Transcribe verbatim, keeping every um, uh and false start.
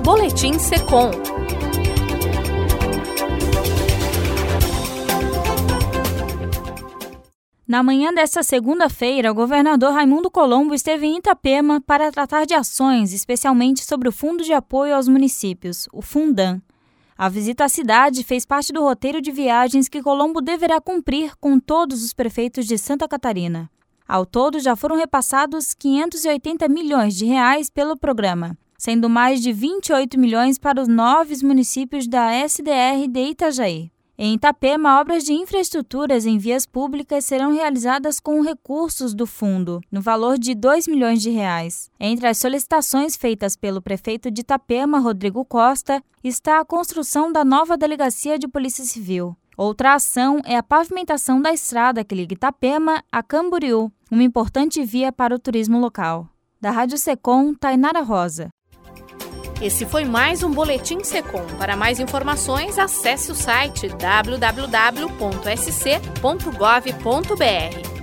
Boletim Secom. Na manhã desta segunda-feira, o governador Raimundo Colombo esteve em Itapema para tratar de ações, especialmente sobre o Fundo de Apoio aos Municípios, o Fundam. A visita à cidade fez parte do roteiro de viagens que Colombo deverá cumprir com todos os prefeitos de Santa Catarina. Ao todo, já foram repassados quinhentos e oitenta milhões de reais pelo programa, sendo mais de vinte e oito milhões para os nove municípios da S D R de Itajaí. Em Itapema, obras de infraestruturas em vias públicas serão realizadas com recursos do fundo, no valor de dois milhões de reais. Entre as solicitações feitas pelo prefeito de Itapema, Rodrigo Costa, está a construção da nova delegacia de Polícia Civil. Outra ação é a pavimentação da estrada que liga Itapema a Camboriú, uma importante via para o turismo local. Da Rádio Secom, Tainara Rosa. Esse foi mais um Boletim Secom. Para mais informações, acesse o site w w w ponto s c ponto gov ponto b r.